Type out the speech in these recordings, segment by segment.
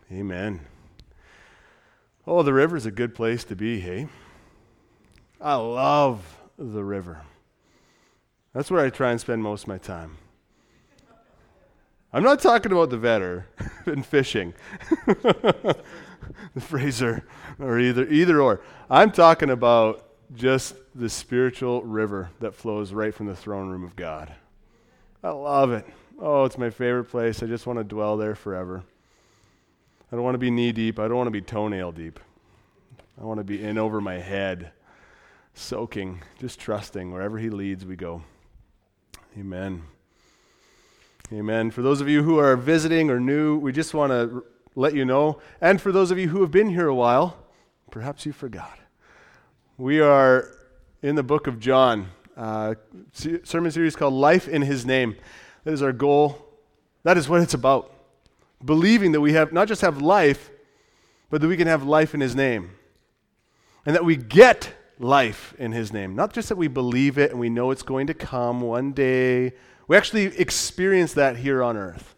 Amen. Oh, the river's a good place to be, hey? I love the river. That's where I try and spend most of my time. I'm not talking about the Vetter and fishing, the Fraser, or either or. I'm talking about just the spiritual river that flows right from the throne room of God. I love it. Oh, it's my favorite place. I just want to dwell there forever. I don't want to be knee deep. I don't want to be toenail deep. I want to be in over my head, soaking, just trusting. Wherever he leads, we go. Amen. Amen. For those of you who are visiting or new, we just want to let you know, and for those of you who have been here a while, perhaps you forgot. We are in the book of John, sermon series called Life in His Name. That is our goal. That is what it's about. Believing that we have not just have life, but that we can have life in His name. And that we get life in His name. Not just that we believe it and we know it's going to come one day. We actually experience that here on earth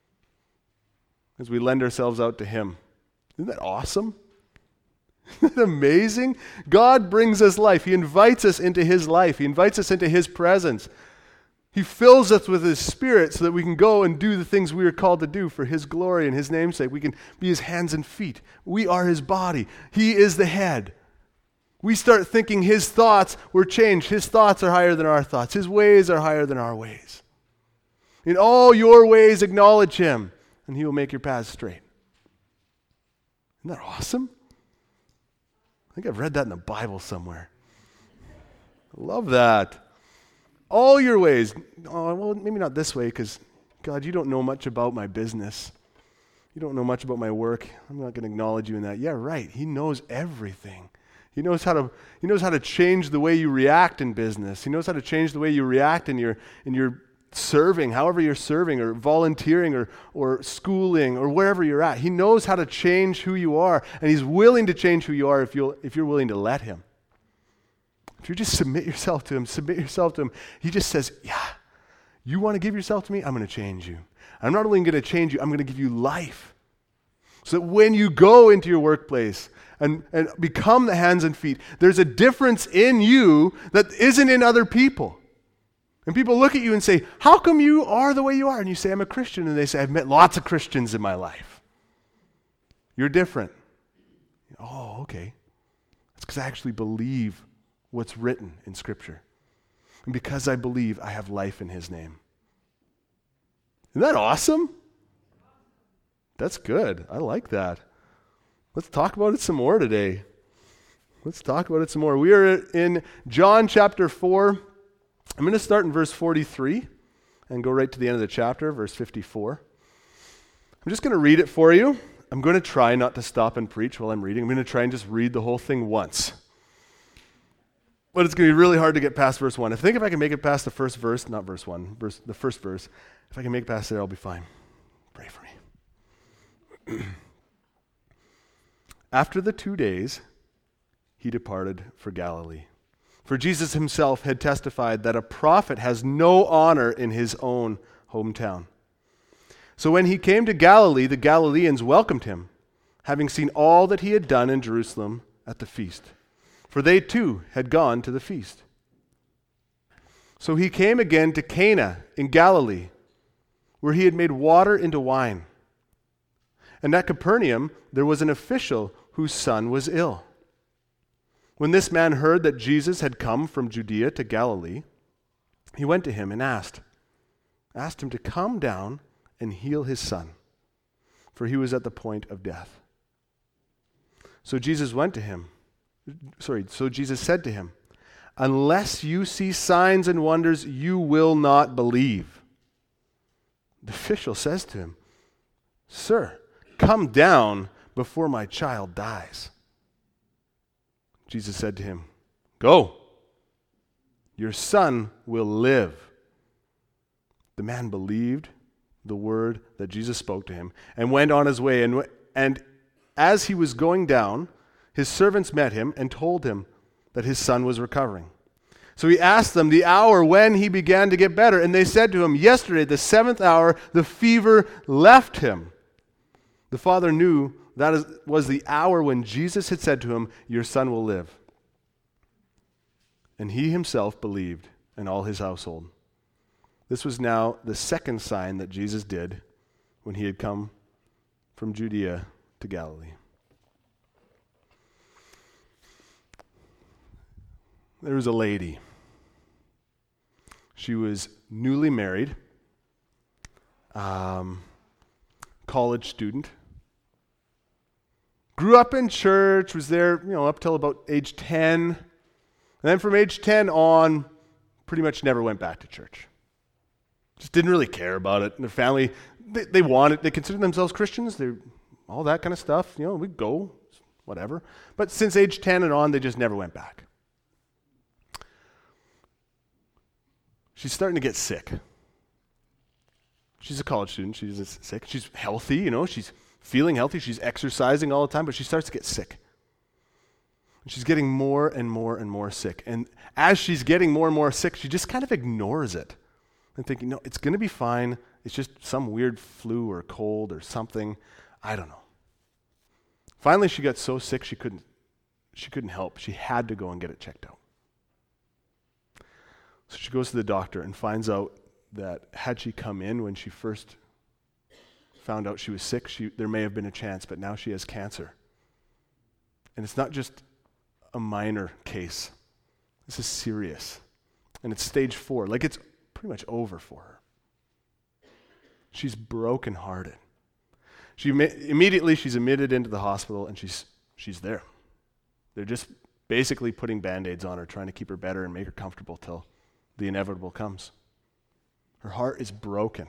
as we lend ourselves out to Him. Isn't that awesome? Isn't that amazing? God brings us life. He invites us into His life. He invites us into His presence. He fills us with His Spirit so that we can go and do the things we are called to do for His glory and His namesake. We can be His hands and feet. We are His body. He is the head. We start thinking His thoughts were changed. His thoughts are higher than our thoughts. His ways are higher than our ways. In all your ways acknowledge Him, and He will make your paths straight. Isn't that awesome? I think I've read that in the Bible somewhere. I love that. All your ways. Oh, well, maybe not this way, because, God, you don't know much about my business. You don't know much about my work. I'm not going to acknowledge you in that. Yeah, right. He knows everything. He knows how to change the way you react in business. He knows how to change the way you react in your serving, however you're serving, or volunteering, or schooling, or wherever you're at. He knows how to change who you are, and He's willing to change who you are if you're willing to let Him. If you just submit yourself to Him, He just says, yeah, you want to give yourself to me? I'm going to change you. I'm not only going to change you, I'm going to give you life. So that when you go into your workplace and become the hands and feet, there's a difference in you that isn't in other people. And people look at you and say, how come you are the way you are? And you say, I'm a Christian. And they say, I've met lots of Christians in my life. You're different. Oh, okay. That's because I actually believe what's written in Scripture. And because I believe, I have life in His name. Isn't that awesome? That's good. I like that. Let's talk about it some more today. Let's talk about it some more. We are in John chapter 4. I'm going to start in verse 43 and go right to the end of the chapter, verse 54. I'm just going to read it for you. I'm going to try not to stop and preach while I'm reading. I'm going to try and just read the whole thing once. But it's going to be really hard to get past verse 1. I think if I can make it past the first verse, not verse 1, the first verse, if I can make it past there, I'll be fine. Pray for me. After the 2 days, He departed for Galilee. For Jesus Himself had testified that a prophet has no honor in his own hometown. So when He came to Galilee, the Galileans welcomed Him, having seen all that He had done in Jerusalem at the feast. For they too had gone to the feast. So He came again to Cana in Galilee, where He had made water into wine. And at Capernaum there was an official whose son was ill. When this man heard that Jesus had come from Judea to Galilee, he went to Him and asked Him to come down and heal his son, for he was at the point of death. So Jesus said to him, unless you see signs and wonders, you will not believe. The official says to him, Sir, come down before my child dies. Jesus said to him, Go, your son will live. The man believed the word that Jesus spoke to him and went on his way. And as he was going down, his servants met him and told him that his son was recovering. So he asked them the hour when he began to get better. And they said to him, Yesterday, the 7th hour, the fever left him. The father knew that was the hour when Jesus had said to him, "Your son will live." And he himself believed, and all his household. This was now the second sign that Jesus did when he had come from Judea to Galilee. There was a lady. She was newly married, college student, grew up in church, was there, up till about age 10. And then from age 10 on, pretty much never went back to church. Just didn't really care about it. And their family, they considered themselves Christians. They all that kind of stuff. We'd go, whatever. But since age 10 and on, they just never went back. She's starting to get sick. She's a college student. She's sick. She's healthy, she's feeling healthy. She's exercising all the time, but she starts to get sick. She's getting more and more and more sick. And as she's getting more and more sick, she just kind of ignores it and thinking, no, it's going to be fine. It's just some weird flu or cold or something. I don't know. Finally, she got so sick she couldn't help. She had to go and get it checked out. So she goes to the doctor and finds out that had she come in when she first found out she was sick, there may have been a chance, but now she has cancer. And it's not just a minor case. This is serious. And it's stage 4. It's pretty much over for her. She's brokenhearted. Immediately she's admitted into the hospital and she's there. They're just basically putting Band-Aids on her, trying to keep her better and make her comfortable till the inevitable comes. Her heart is broken.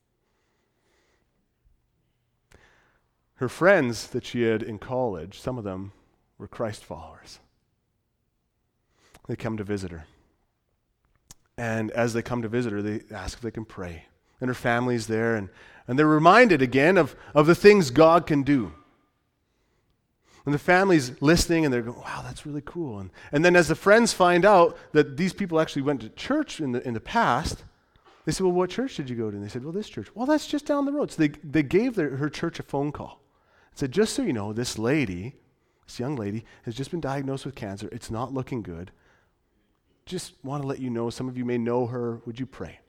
Her friends that she had in college, some of them were Christ followers. They come to visit her. And as they come to visit her, they ask if they can pray. And her family's there, and they're reminded again of the things God can do. And the family's listening, and they're going, wow, that's really cool. And then as the friends find out that these people actually went to church in the past, they said, well, what church did you go to? And they said, well, this church. Well, that's just down the road. So they gave her church a phone call. Said, just so you know, this young lady, has just been diagnosed with cancer. It's not looking good. Just want to let you know, some of you may know her. Would you pray?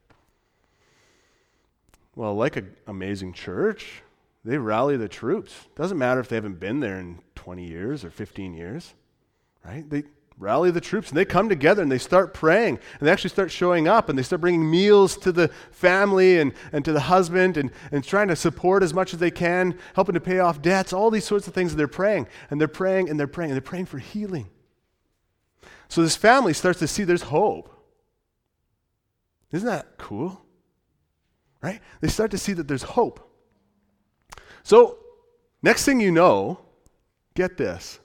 Well, like an amazing church, they rally the troops. Doesn't matter if they haven't been there in 20 years or 15 years, right? They rally the troops, and they come together, and they start praying, and they actually start showing up, and they start bringing meals to the family and to the husband, and trying to support as much as they can, helping to pay off debts, all these sorts of things. They're praying, and they're praying, and they're praying, and they're praying for healing. So this family starts to see there's hope. Isn't that cool? Right? They start to see that there's hope. So, next thing you know, get this.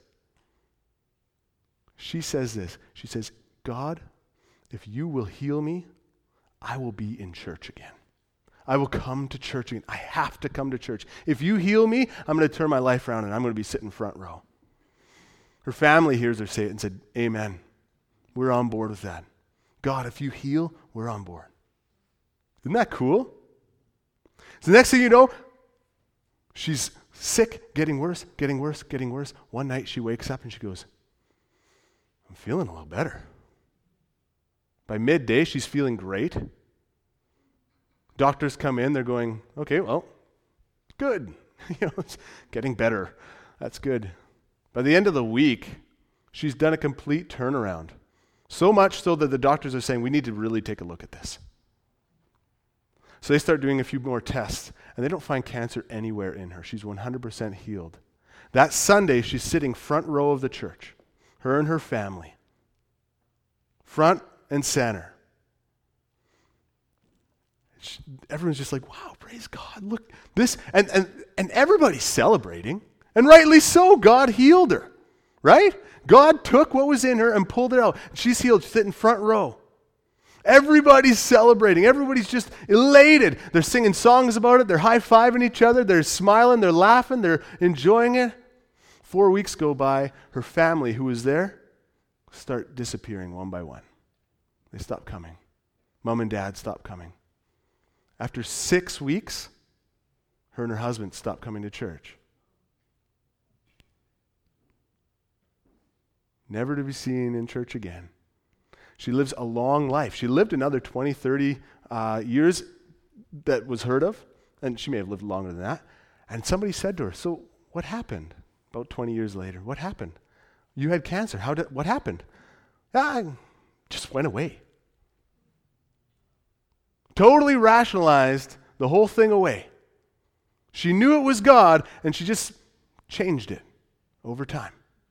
She says this. She says, God, if you will heal me, I will be in church again. I will come to church again. I have to come to church. If you heal me, I'm going to turn my life around and I'm going to be sitting front row. Her family hears her say it and said, amen. We're on board with that. God, if you heal, we're on board. Isn't that cool? So the next thing you know, she's sick, getting worse, getting worse, getting worse. One night she wakes up and she goes, I'm feeling a little better. By midday, she's feeling great. Doctors come in, they're going, okay, well, good. It's getting better. That's good. By the end of the week, she's done a complete turnaround. So much so that the doctors are saying, we need to really take a look at this. So they start doing a few more tests, and they don't find cancer anywhere in her. She's 100% healed. That Sunday, she's sitting front row of the church, her and her family, front and center. Everyone's just like, wow, praise God, look, this, and everybody's celebrating, and rightly so. God healed her, right? God took what was in her and pulled it out. She's healed, sitting front row. Everybody's celebrating. Everybody's just elated. They're singing songs about it. They're high-fiving each other. They're smiling. They're laughing. They're enjoying it. 4 weeks go by. Her family, who was there, start disappearing one by one. They stop coming. Mom and dad stop coming. After 6 weeks, her and her husband stopped coming to church. Never to be seen in church again. She lives a long life. She lived another 20, 30 years that was heard of, and she may have lived longer than that. And somebody said to her, so what happened? About 20 years later, what happened? You had cancer. What happened? I just went away. Totally rationalized the whole thing away. She knew it was God, and she just changed it over time.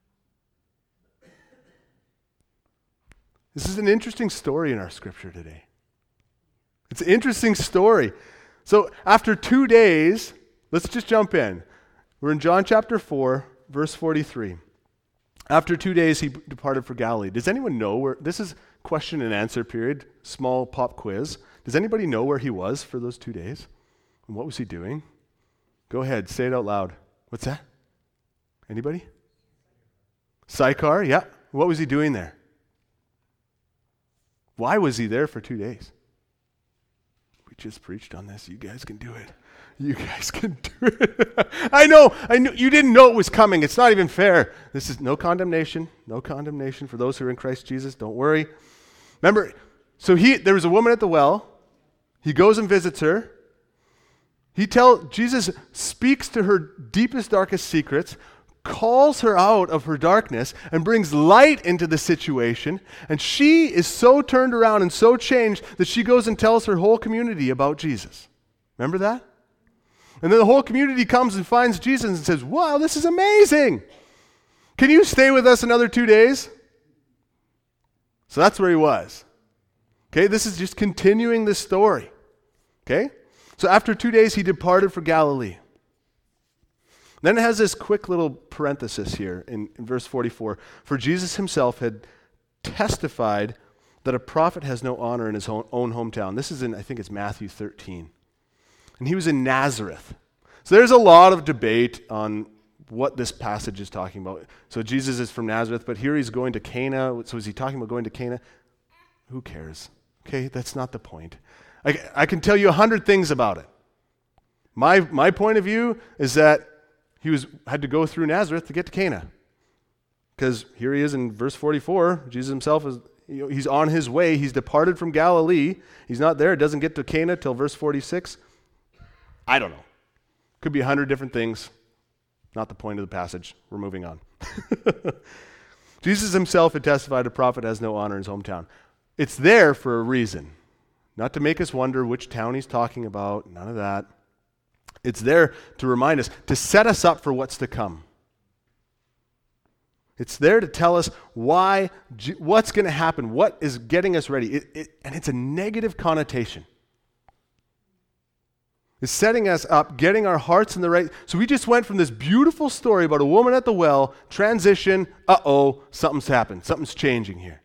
This is an interesting story in our scripture today. It's an interesting story. So after 2 days, let's just jump in. We're in John chapter 4, verse 43. After 2 days, he departed for Galilee. Does anyone know where, this is question and answer period, small pop quiz. Does anybody know where he was for those 2 days? And what was he doing? Go ahead, say it out loud. What's that? Anybody? Sychar, yeah. What was he doing there? Why was he there for 2 days? We just preached on this. You guys can do it. You guys can do it. I know. You didn't know it was coming. It's not even fair. This is no condemnation. No condemnation for those who are in Christ Jesus. Don't worry. Remember, so there was a woman at the well. He goes and visits her. Jesus speaks to her deepest, darkest secrets, calls her out of her darkness, and brings light into the situation. And she is so turned around and so changed that she goes and tells her whole community about Jesus. Remember that? And then the whole community comes and finds Jesus and says, wow, this is amazing. Can you stay with us another 2 days? So that's where he was. Okay, this is just continuing the story. Okay? So after 2 days, he departed for Galilee. Then it has this quick little parenthesis here in verse 44. For Jesus himself had testified that a prophet has no honor in his own hometown. This is in, I think it's Matthew 13. And he was in Nazareth. So there's a lot of debate on what this passage is talking about. So Jesus is from Nazareth, but here he's going to Cana. So is he talking about going to Cana? Who cares? Okay, that's not the point. I can tell you 100 things about it. My point of view is that he had to go through Nazareth to get to Cana. Because here he is in verse 44. Jesus himself he's on his way. He's departed from Galilee. He's not there. It doesn't get to Cana till verse 46. I don't know. Could be 100 different things. Not the point of the passage. We're moving on. Jesus himself had testified a prophet has no honor in his hometown. It's there for a reason. Not to make us wonder which town he's talking about. None of that. It's there to remind us, to set us up for what's to come. It's there to tell us what's going to happen, what is getting us ready. And it's a negative connotation. It's setting us up, getting our hearts in the right. So we just went from this beautiful story about a woman at the well, transition, something's happened. Something's changing here.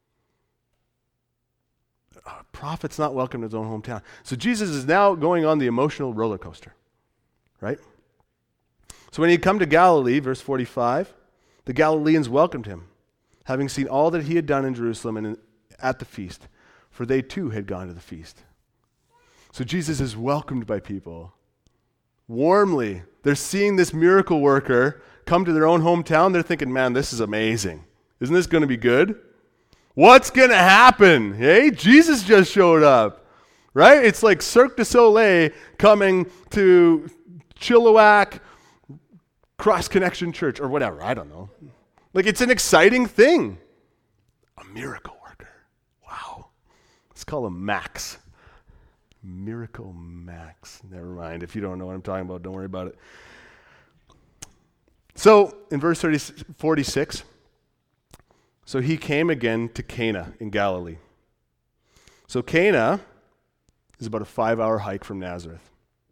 A prophet's not welcome to his own hometown. So Jesus is now going on the emotional roller coaster. Right? So when he had come to Galilee, verse 45, the Galileans welcomed him, having seen all that he had done in Jerusalem and at the feast, for they too had gone to the feast. So Jesus is welcomed by people warmly. They're seeing this miracle worker come to their own hometown. They're thinking, man, this is amazing. Isn't this going to be good? What's going to happen? Hey, Jesus just showed up. Right? It's like Cirque du Soleil coming to Chilliwack Cross Connection Church or whatever. I don't know. Like, it's an exciting thing. A miracle worker. Wow. Let's call him Max. Miracle Max. Never mind. If you don't know what I'm talking about, don't worry about it. So, in verse 46, so he came again to Cana in Galilee. So Cana is about a 5-hour hike from Nazareth.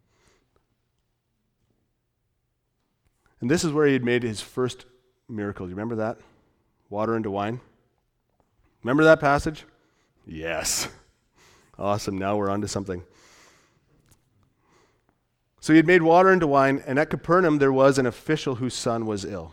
And this is where he had made his first miracle. Do you remember that? Water into wine. Remember that passage? Yes. Awesome. Now we're on to something. So he had made water into wine, and at Capernaum there was an official whose son was ill.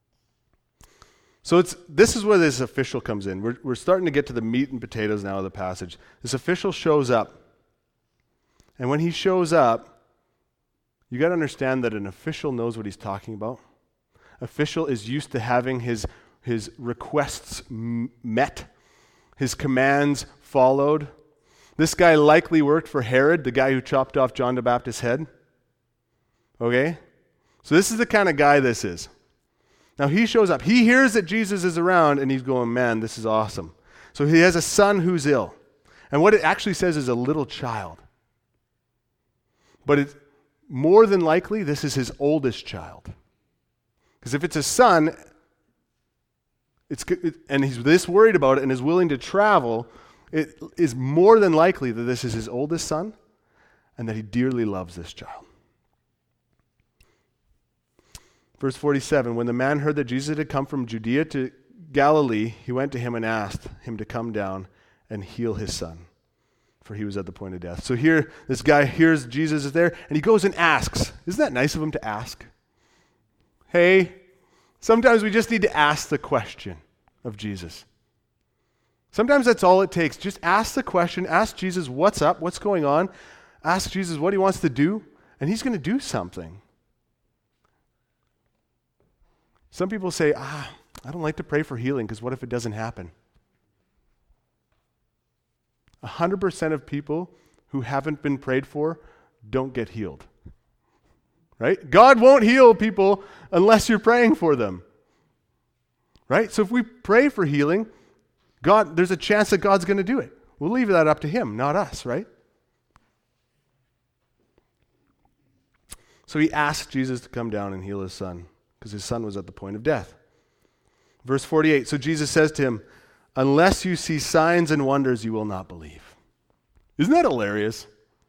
So this is where this official comes in. We're starting to get to the meat and potatoes now of the passage. This official shows up. And when he shows up, You got to understand that an official knows what he's talking about. Official is used to having his requests met, his commands followed. This guy likely worked for Herod, the guy who chopped off John the Baptist's head. Okay? So this is the kind of guy this is. Now he shows up. He hears that Jesus is around, and he's going, man, this is awesome. So he has a son who's ill. And what it actually says is a little child. But it's more than likely, this is his oldest child. Because if it's a son, and he's this worried about it and is willing to travel, it is more than likely that this is his oldest son and that he dearly loves this child. Verse 47, when the man heard that Jesus had come from Judea to Galilee, he went to him and asked him to come down and heal his son, for he was at the point of death. So here, this guy hears Jesus is there, and he goes and asks. Isn't that nice of him to ask? Hey, sometimes we just need to ask the question of Jesus. Sometimes that's all it takes. Just ask the question. Ask Jesus, what's up? What's going on? Ask Jesus what he wants to do, and he's going to do something. Some people say, I don't like to pray for healing because what if it doesn't happen? 100% of people who haven't been prayed for don't get healed. Right? God won't heal people unless you're praying for them. Right? So if we pray for healing, there's a chance that God's going to do it. We'll leave that up to him, not us, right? So he asked Jesus to come down and heal his son, because his son was at the point of death. Verse 48, so Jesus says to him, unless you see signs and wonders, you will not believe. Isn't that hilarious?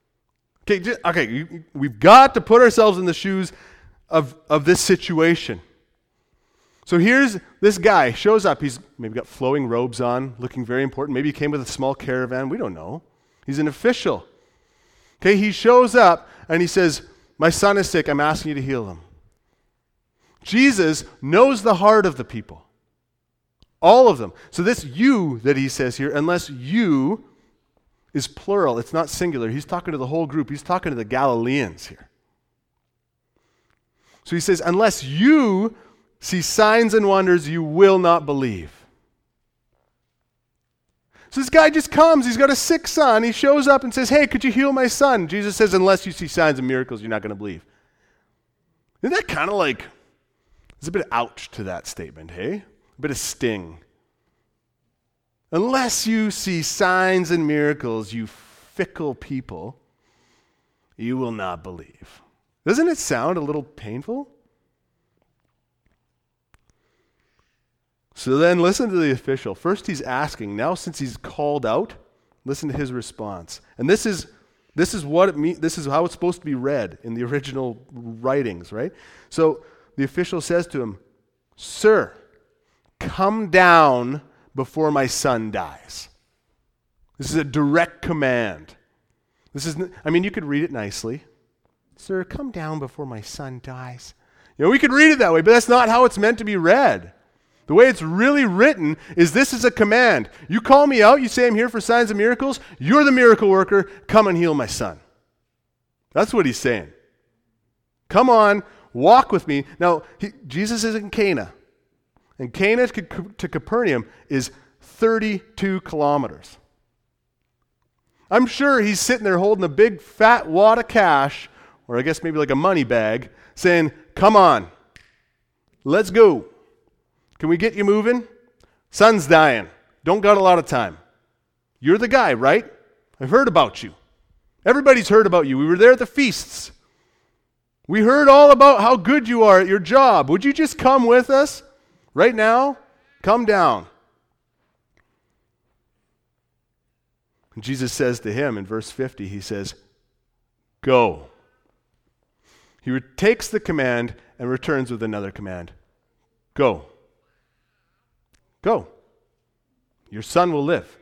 Okay, we've got to put ourselves in the shoes of this situation. So here's this guy, shows up. He's maybe got flowing robes on, looking very important. Maybe he came with a small caravan. We don't know. He's an official. Okay, he shows up and he says, my son is sick. I'm asking you to heal him. Jesus knows the heart of the people. All of them. So this you that he says here, unless you is plural. It's not singular. He's talking to the whole group. He's talking to the Galileans here. So he says, unless you see signs and wonders, you will not believe. So this guy just comes. He's got a sick son. He shows up and says, hey, could you heal my son? Jesus says, unless you see signs and miracles, you're not going to believe. Isn't that kind of like, there's a bit of ouch to that statement, hey? A bit of sting. Unless you see signs and miracles, you fickle people, you will not believe. Doesn't it sound a little painful? So then listen to the official. First he's asking. Now since he's called out, listen to his response. And this is what it means. This is how it's supposed to be read in the original writings, right? So the official says to him, sir, come down before my son dies. This is a direct command. You could read it nicely. Sir, come down before my son dies. We could read it that way, but that's not how it's meant to be read. The way it's really written is this is a command. You call me out, you say I'm here for signs and miracles, you're the miracle worker, come and heal my son. That's what he's saying. Come on, walk with me. Now, Jesus is in Cana. And Cana to Capernaum is 32 kilometers. I'm sure he's sitting there holding a big fat wad of cash, or I guess maybe like a money bag, saying, come on, let's go. Can we get you moving? Son's dying. Don't got a lot of time. You're the guy, right? I've heard about you. Everybody's heard about you. We were there at the feasts. We heard all about how good you are at your job. Would you just come with us right now? Come down. And Jesus says to him in verse 50, he says, go. He takes the command and returns with another command. Go. Go. Your son will live.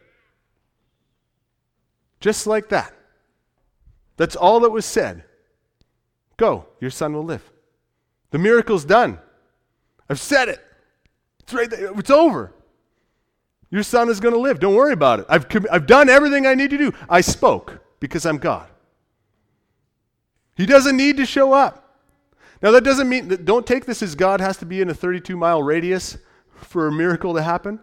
Just like that. That's all that was said. Go. Your son will live. The miracle's done. I've said it. It's right there. It's over. Your son is going to live. Don't worry about it. I've done everything I need to do. I spoke because I'm God. He doesn't need to show up. Now that doesn't mean, don't take this as God has to be in a 32-mile radius for a miracle to happen.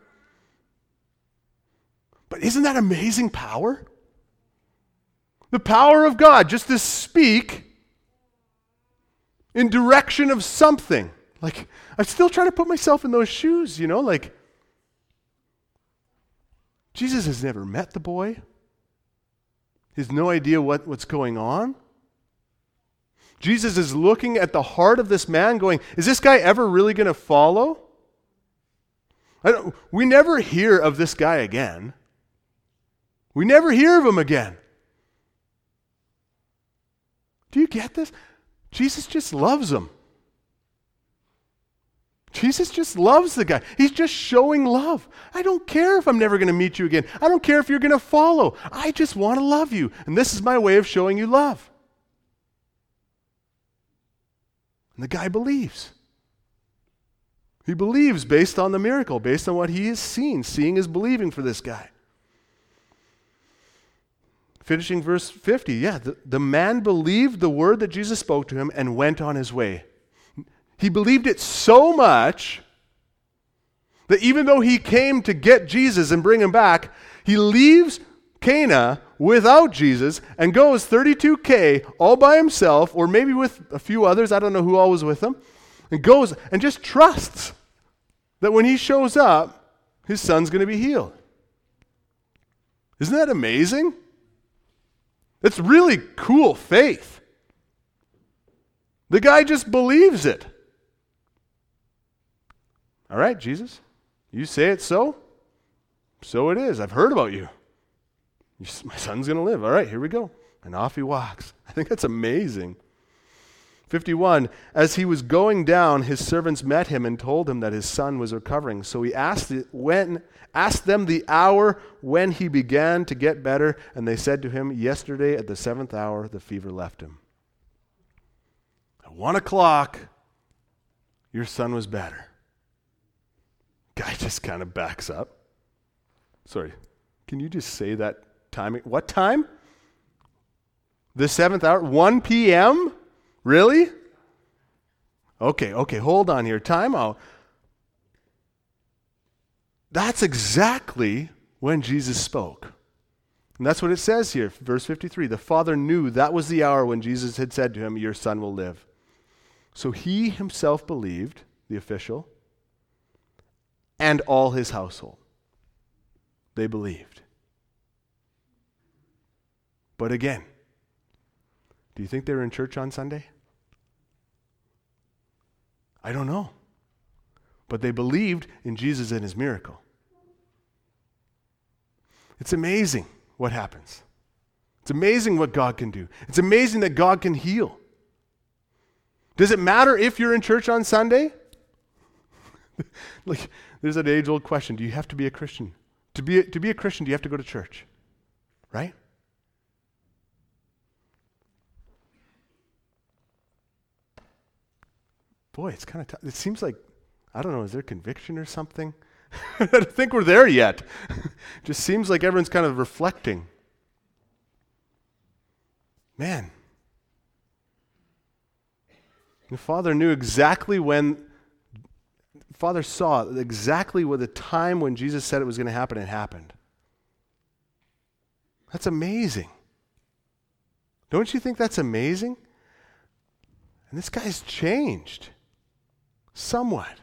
But isn't that amazing power? The power of God just to speak in direction of something. Like, I'm still trying to put myself in those shoes, like, Jesus has never met the boy. He has no idea what's going on. Jesus is looking at the heart of this man going, is this guy ever really going to follow? We never hear of this guy again. We never hear of him again. Do you get this? Jesus just loves him. Jesus just loves the guy. He's just showing love. I don't care if I'm never going to meet you again. I don't care if you're going to follow. I just want to love you. And this is my way of showing you love. And the guy believes. He believes based on the miracle, based on what he has seen. Seeing is believing for this guy. Finishing verse 50, the man believed the word that Jesus spoke to him and went on his way. He believed it so much that even though he came to get Jesus and bring him back, he leaves Cana without Jesus and goes 32K all by himself, or maybe with a few others, I don't know who all was with him, and goes and just trusts that when he shows up, his son's going to be healed. Isn't that amazing? It's really cool faith. The guy just believes it. All right, Jesus, you say it so? So it is. I've heard about you. My son's going to live. All right, here we go. And off he walks. I think that's amazing. 51, as he was going down, his servants met him and told him that his son was recovering. So he asked them the hour when he began to get better, and they said to him, yesterday at the 7th hour, the fever left him. At 1 o'clock, your son was better. Guy just kind of backs up. Sorry, can you just say that timing? What time? The 7th hour? 1 p.m.? Really? Okay, hold on here. Time out. That's exactly when Jesus spoke. And that's what it says here, verse 53. The father knew that was the hour when Jesus had said to him, your son will live. So he himself believed, the official, and all his household. They believed. But again, do you think they were in church on Sunday? I don't know. But they believed in Jesus and his miracle. It's amazing what happens. It's amazing what God can do. It's amazing that God can heal. Does it matter if you're in church on Sunday? Like, there's an age-old question. Do you have to be a Christian? To be a Christian, do you have to go to church? Right? Boy, it's kind of tough. It seems like, I don't know, is there conviction or something? I don't think we're there yet. Just seems like everyone's kind of reflecting. Man. The Father knew exactly Father saw exactly what the time when Jesus said it was going to happen, it happened. That's amazing. Don't you think that's amazing? And this guy's changed. Somewhat.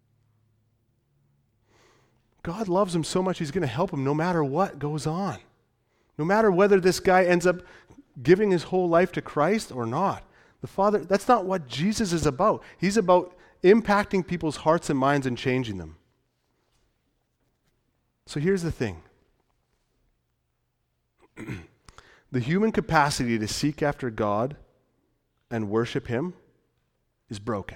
God loves him so much, he's going to help him no matter what goes on. No matter whether this guy ends up giving his whole life to Christ or not. The Father, that's not what Jesus is about. He's about impacting people's hearts and minds and changing them. So here's the thing. The human capacity to seek after God and worship him is broken.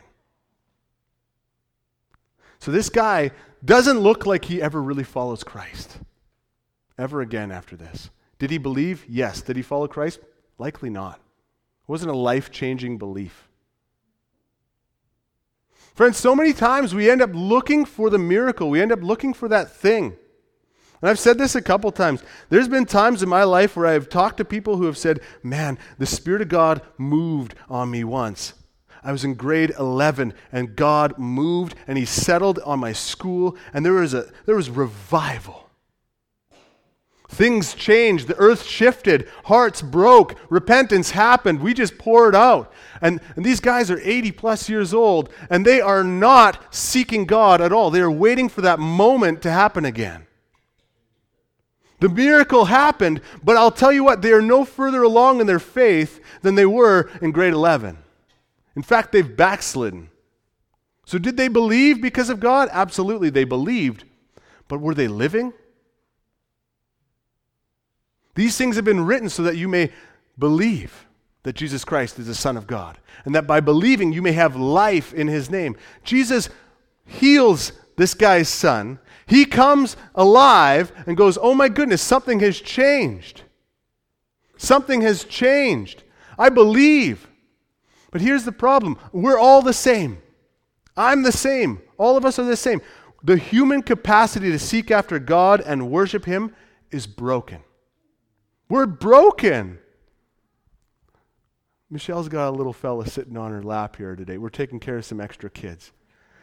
So this guy doesn't look like he ever really follows Christ. Ever again after this. Did he believe? Yes. Did he follow Christ? Likely not. It wasn't a life-changing belief. Friends, so many times we end up looking for the miracle. We end up looking for that thing. And I've said this a couple times. There's been times in my life where I've talked to people who have said, man, the Spirit of God moved on me once. I was in grade 11 and God moved and he settled on my school and there was revival. Things changed. The earth shifted. Hearts broke. Repentance happened. We just poured out. And these guys are 80 plus years old and they are not seeking God at all. They are waiting for that moment to happen again. The miracle happened, but I'll tell you what, they are no further along in their faith than they were in grade 11. In fact, they've backslidden. So did they believe because of God? Absolutely, they believed. But were they living? These things have been written so that you may believe that Jesus Christ is the Son of God, and that by believing you may have life in his name. Jesus heals this guy's son. He comes alive and goes, oh my goodness, something has changed. Something has changed. I believe. But here's the problem. We're all the same. I'm the same. All of us are the same. The human capacity to seek after God and worship him is broken. We're broken. Michelle's got a little fella sitting on her lap here today. We're taking care of some extra kids.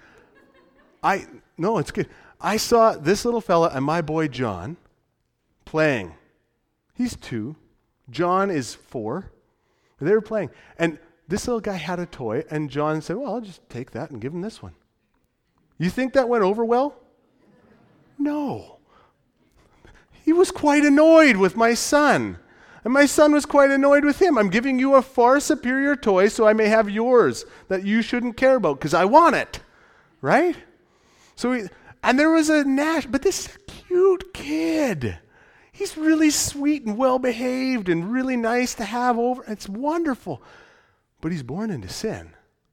No, it's good. I saw this little fella and my boy John playing. He's 2. John is 4. They were playing. And this little guy had a toy, and John said, well, I'll just take that and give him this one. You think that went over well? No. He was quite annoyed with my son. And my son was quite annoyed with him. I'm giving you a far superior toy so I may have yours that you shouldn't care about because I want it. Right? And there was a Nash, but this cute kid. He's really sweet and well-behaved and really nice to have over. It's wonderful. But he's born into sin.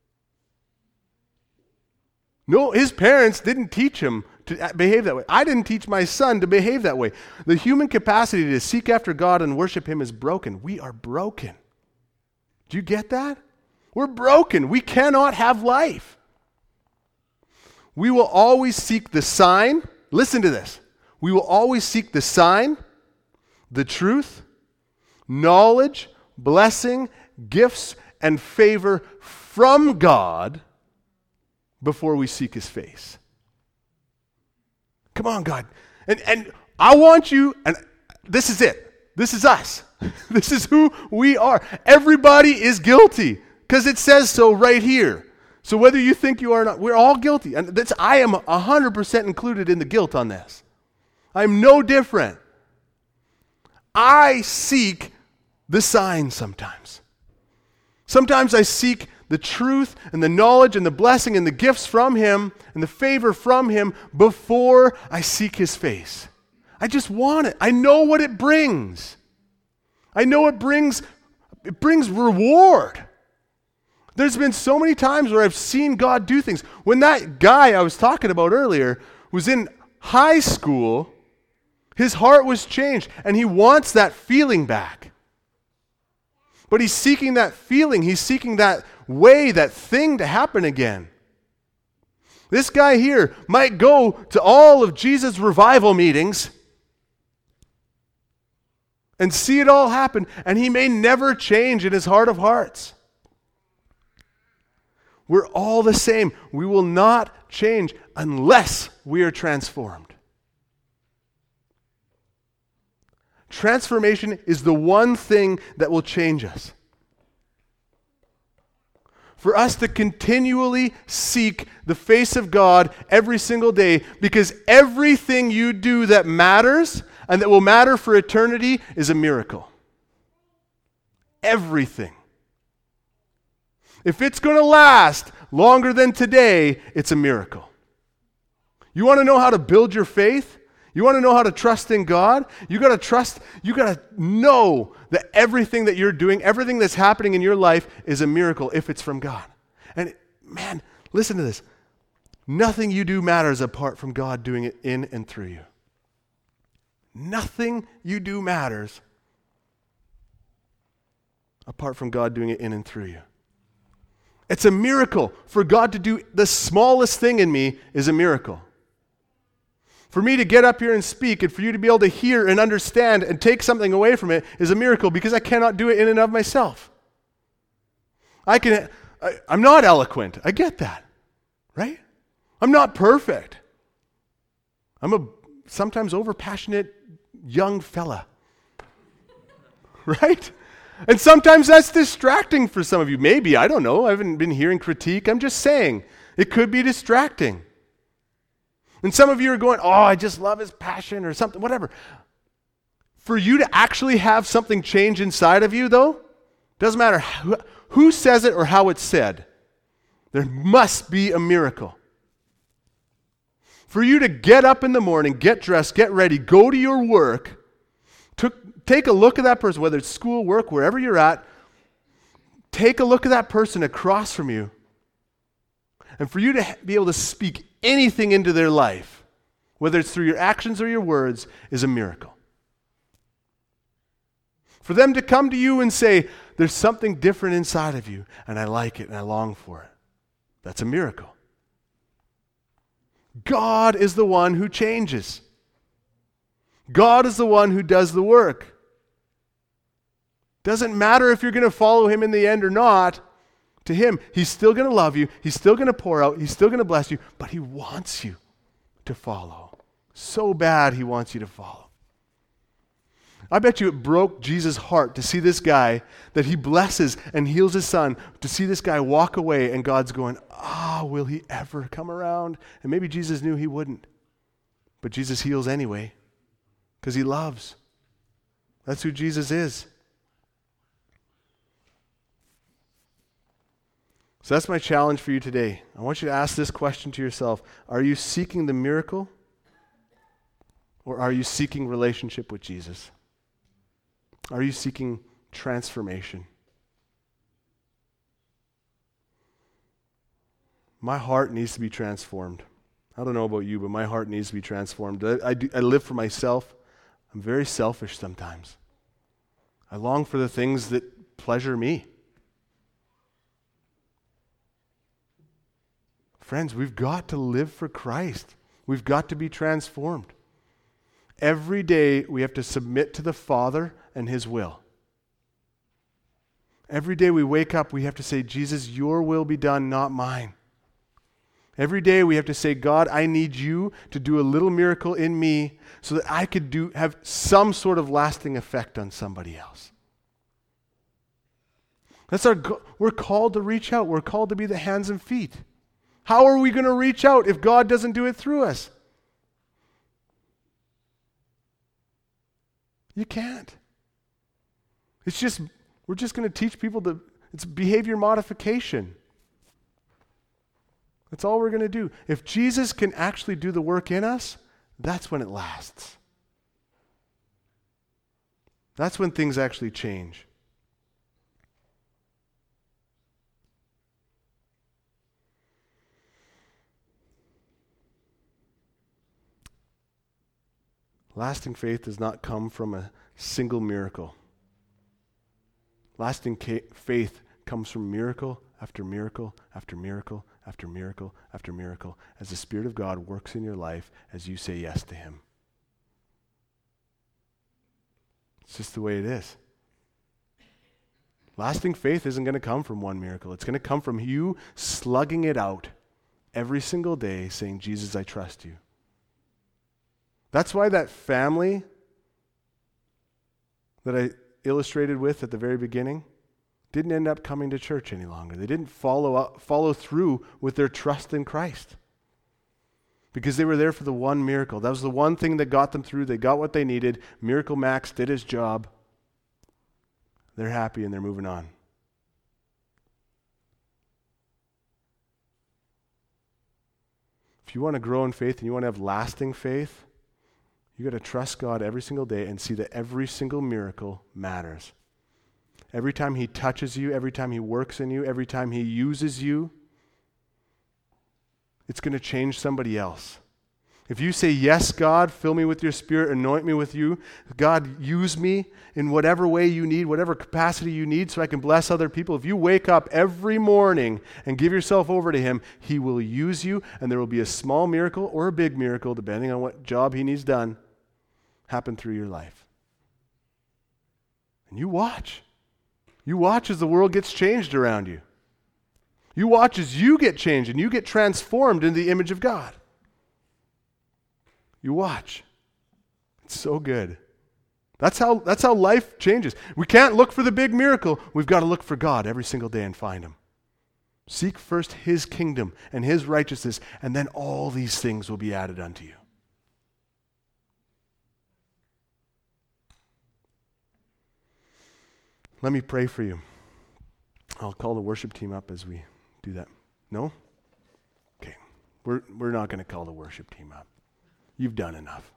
No, his parents didn't teach him to behave that way. I didn't teach my son to behave that way. The human capacity to seek after God and worship him is broken. We are broken. Do you get that? We're broken. We cannot have life. We will always seek the sign. Listen to this. We will always seek the sign, the truth, knowledge, blessing, gifts, and favor from God before we seek his face. Come on, God. And I want you, and this is it. This is us. This is who we are. Everybody is guilty because it says so right here. So whether you think you are or not, we're all guilty. And I am 100% included in the guilt on this. I'm no different. I seek the sign sometimes. Sometimes I seek the truth and the knowledge and the blessing and the gifts from him and the favor from him before I seek his face. I just want it. I know what it brings. I know it brings reward. There's been so many times where I've seen God do things. When that guy I was talking about earlier was in high school, his heart was changed and he wants that feeling back. But he's seeking that feeling. He's seeking that way, that thing to happen again. This guy here might go to all of Jesus' revival meetings and see it all happen, and he may never change in his heart of hearts. We're all the same. We will not change unless we are transformed. Transformation is the one thing that will change us. For us to continually seek the face of God every single day, because everything you do that matters and that will matter for eternity is a miracle. Everything. If it's going to last longer than today, it's a miracle. You want to know how to build your faith? You want to know how to trust in God? You got to know that everything that you're doing, everything that's happening in your life is a miracle if it's from God. And man, listen to this. Nothing you do matters apart from God doing it in and through you. Nothing you do matters apart from God doing it in and through you. It's a miracle. For God to do the smallest thing in me is a miracle. For me to get up here and speak and for you to be able to hear and understand and take something away from it is a miracle because I cannot do it in and of myself. I'm not eloquent. I get that, right? I'm not perfect. I'm a sometimes overpassionate young fella, right? And sometimes that's distracting for some of you. Maybe, I don't know. I haven't been hearing critique. I'm just saying it could be distracting. And some of you are going, oh, I just love his passion or something, whatever. For you to actually have something change inside of you, though, doesn't matter who says it or how it's said. There must be a miracle. For you to get up in the morning, get dressed, get ready, go to your work, take a look at that person, whether it's school, work, wherever you're at, take a look at that person across from you, and for you to be able to speak anything into their life, whether it's through your actions or your words, is a miracle. For them to come to you and say, there's something different inside of you, and I like it and I long for it, that's a miracle. God is the one who changes. God is the one who does the work. Doesn't matter if you're going to follow him in the end or not. To him, he's still going to love you. He's still going to pour out. He's still going to bless you. But he wants you to follow. So bad he wants you to follow. I bet you it broke Jesus' heart to see this guy that he blesses and heals his son, to see this guy walk away and God's going, will he ever come around? And maybe Jesus knew he wouldn't. But Jesus heals anyway because he loves. That's who Jesus is. So that's my challenge for you today. I want you to ask this question to yourself. Are you seeking the miracle or are you seeking relationship with Jesus? Are you seeking transformation? My heart needs to be transformed. I don't know about you, but my heart needs to be transformed. I live for myself. I'm very selfish sometimes. I long for the things that pleasure me. Friends, we've got to live for Christ. We've got to be transformed. Every day we have to submit to the Father and his will. Every day we wake up, we have to say, Jesus, your will be done, not mine. Every day we have to say, God, I need you to do a little miracle in me so that I could have some sort of lasting effect on somebody else. We're called to reach out. We're called to be the hands and feet. How are we going to reach out if God doesn't do it through us? You can't. We're just going to teach people it's behavior modification. That's all we're going to do. If Jesus can actually do the work in us, that's when it lasts. That's when things actually change. Lasting faith does not come from a single miracle. Lasting faith comes from miracle after miracle after miracle after miracle after miracle as the Spirit of God works in your life as you say yes to him. It's just the way it is. Lasting faith isn't going to come from one miracle. It's going to come from you slugging it out every single day saying, Jesus, I trust you. That's why that family that I illustrated with at the very beginning didn't end up coming to church any longer. They didn't follow through with their trust in Christ because they were there for the one miracle. That was the one thing that got them through. They got what they needed. Miracle Max did his job. They're happy and they're moving on. If you want to grow in faith and you want to have lasting faith, you got to trust God every single day and see that every single miracle matters. Every time he touches you, every time he works in you, every time he uses you, it's going to change somebody else. If you say, yes, God, fill me with your Spirit, anoint me with you, God, use me in whatever way you need, whatever capacity you need so I can bless other people. If you wake up every morning and give yourself over to him, he will use you, and there will be a small miracle or a big miracle, depending on what job he needs done, happen through your life. And you watch. You watch as the world gets changed around you. You watch as you get changed and you get transformed into the image of God. You watch. It's so good. That's how life changes. We can't look for the big miracle. We've got to look for God every single day and find him. Seek first his kingdom and his righteousness, and then all these things will be added unto you. Let me pray for you. I'll call the worship team up as we do that. No? Okay. We're not going to call the worship team up. You've done enough.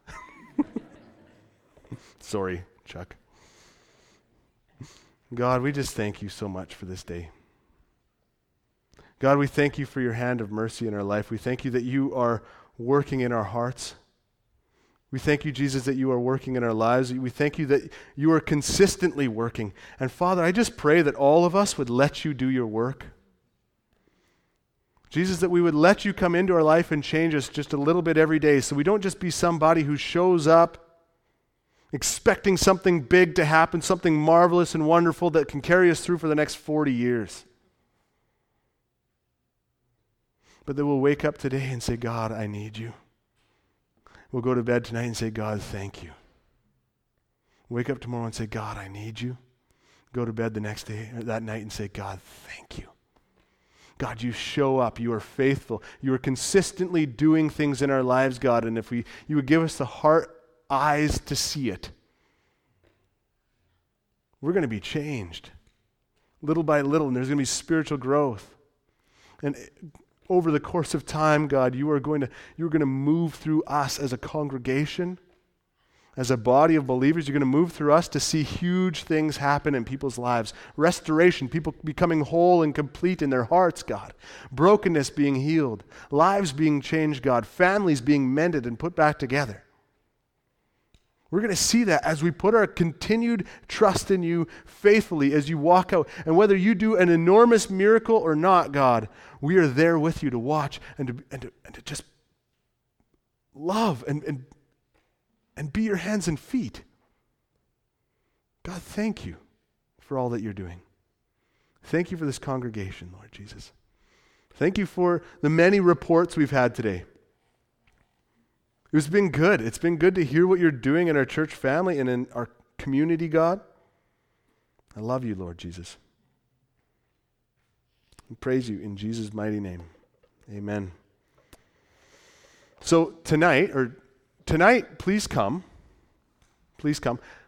Sorry, Chuck. God, we just thank you so much for this day. God, we thank you for your hand of mercy in our life. We thank you that you are working in our hearts. We thank you, Jesus, that you are working in our lives. We thank you that you are consistently working. And Father, I just pray that all of us would let you do your work. Jesus, that we would let you come into our life and change us just a little bit every day, so we don't just be somebody who shows up expecting something big to happen, something marvelous and wonderful that can carry us through for the next 40 years. But that we'll wake up today and say, God, I need you. We'll go to bed tonight and say, God, thank you. Wake up tomorrow and say, God, I need you. Go to bed the next day or that night and say, God, thank you. God, you show up. You are faithful. You are consistently doing things in our lives, God. And if you would give us the heart, eyes to see it, we're going to be changed little by little, and there's going to be spiritual growth. And over the course of time, God, you are going to move through us as a congregation, as a body of believers. You're going to move through us to see huge things happen in people's lives. Restoration, people becoming whole and complete in their hearts, God. Brokenness being healed. Lives being changed, God. Families being mended and put back together. We're going to see that as we put our continued trust in you faithfully as you walk out. And whether you do an enormous miracle or not, God, we are there with you to watch and to just love and be your hands and feet. God, thank you for all that you're doing. Thank you for this congregation, Lord Jesus. Thank you for the many reports we've had today. It's been good. It's been good to hear what you're doing in our church family and in our community, God. I love you, Lord Jesus. And praise you in Jesus' mighty name. Amen. So tonight, please come. Please come.